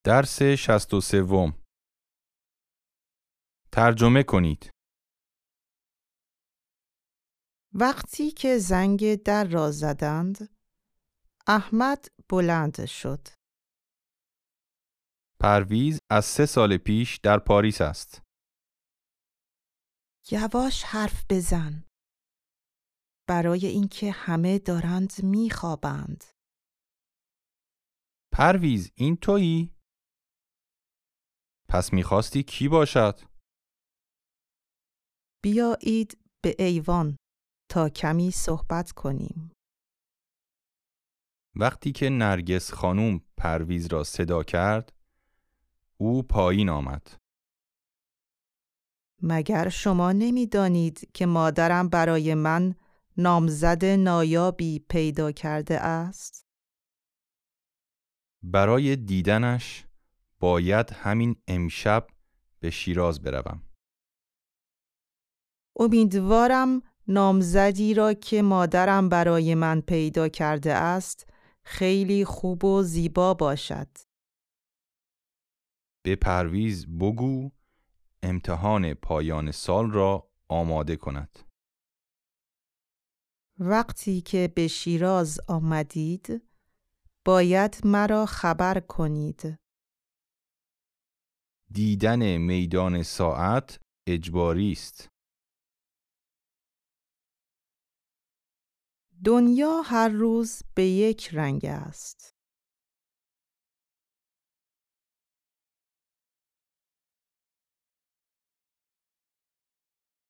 درس 63. ترجمه کنید. وقتی که زنگ در را زدند، احمد بلند شد. پرویز از 3 سال پیش در پاریس است. یواش حرف بزن، برای اینکه همه دارند میخوابند. پرویز این تویی؟ پس میخواستی کی باشد؟ بیایید به ایوان تا کمی صحبت کنیم. وقتی که نرگس خانوم پرویز را صدا کرد، او پایین آمد. مگر شما نمیدانید که مادرم برای من نامزد نایابی پیدا کرده است؟ برای دیدنش باید همین امشب به شیراز بروم. امیدوارم نامزدی را که مادرم برای من پیدا کرده است خیلی خوب و زیبا باشد. به پرویز بگو امتحان پایان سال را آماده کند. وقتی که به شیراز آمدید باید مرا خبر کنید. دیدن میدان ساعت اجباری است. دنیا هر روز به یک رنگ است.